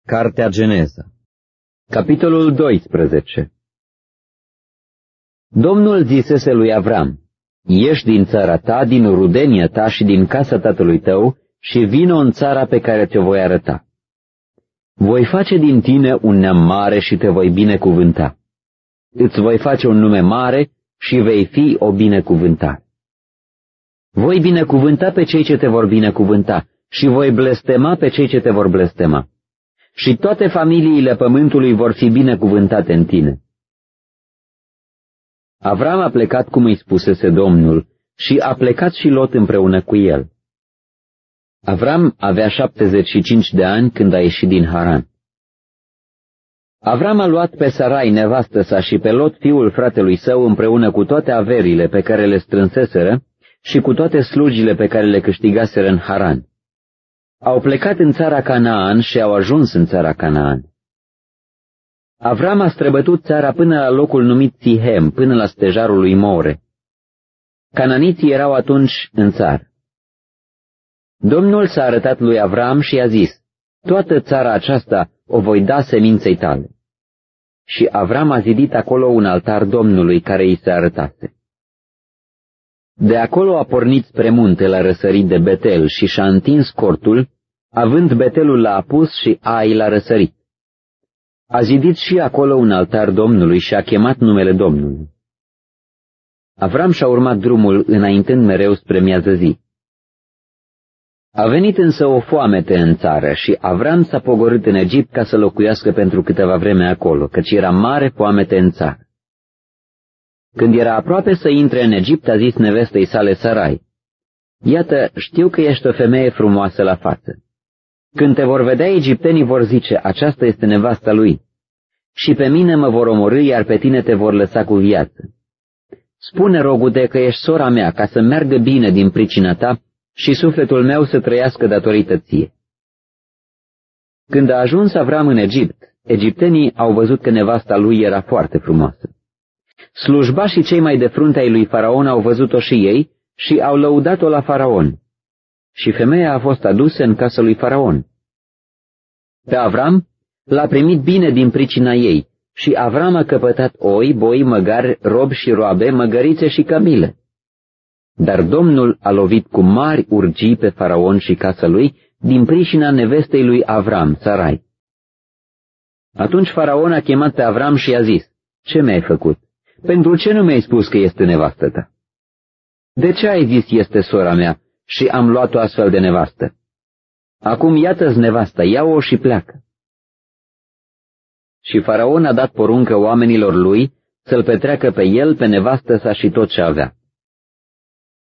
Cartea Geneza, capitolul 12. Domnul zisese lui Avram: ieși din țara ta, din rudenia ta și din casa tatălui tău și vino în țara pe care ți-o voi arăta. Voi face din tine un neam mare și te voi binecuvânta. Îți voi face un nume mare și vei fi o binecuvântare. Voi binecuvânta pe cei ce te vor binecuvânta și voi blestema pe cei ce te vor blestema. Și toate familiile pământului vor fi binecuvântate în tine. Avram a plecat cum îi spusese Domnul și a plecat și Lot împreună cu el. Avram avea 75 de ani când a ieșit din Haran. Avram a luat pe Sarai, nevastă sa, și pe Lot, fiul fratelui său, împreună cu toate averile pe care le strânseseră și cu toate slujile pe care le câștigaseră în Haran. Au plecat în țara Canaan și au ajuns în țara Canaan. Avram a străbătut țara până la locul numit Sihem, până la stejarul lui More. Cananiții erau atunci în țară. Domnul s-a arătat lui Avram și i-a zis: toată țara aceasta o voi da seminței tale. Și Avram a zidit acolo un altar Domnului care îi se arătase. De acolo a pornit spre munte la răsărit de Betel și și-a întins cortul, având Betelul la apus și Ai la răsărit. A zidit și acolo un altar Domnului și a chemat numele Domnului. Avram și-a urmat drumul înaintând mereu spre miază zi. A venit însă o foamete în țară și Avram s-a pogorât în Egipt ca să locuiască pentru câteva vreme acolo, căci era mare foamete în țară. Când era aproape să intre în Egipt, a zis nevestei sale Sarai: iată, știu că ești o femeie frumoasă la față. Când te vor vedea, egiptenii vor zice: aceasta este nevasta lui. Și pe mine mă vor omorî, iar pe tine te vor lăsa cu viață. Spune, rogute, că ești sora mea, ca să meargă bine din pricina ta și sufletul meu să trăiască datorită ție. Când a ajuns Avram în Egipt, egiptenii au văzut că nevasta lui era foarte frumoasă. Slujbașii cei mai de frunte ai lui Faraon au văzut-o și ei și au lăudat-o la Faraon. Și femeia a fost adusă în casa lui Faraon. Pe Avram l-a primit bine din pricina ei și Avram a căpătat oi, boi, măgari, robi și roabe, măgărițe și camile. Dar Domnul a lovit cu mari urgii pe Faraon și casa lui din pricina nevestei lui Avram, Sarai. Atunci Faraon a chemat pe Avram și i-a zis: ce mi-ai făcut? Pentru ce nu mi-ai spus că este nevastă ta? De ce ai zis este sora mea și am luat-o astfel de nevastă? Acum iată-ți nevasta, ia-o și pleacă. Și Faraon a dat poruncă oamenilor lui să-l petreacă pe el, pe nevastă sa și tot ce avea.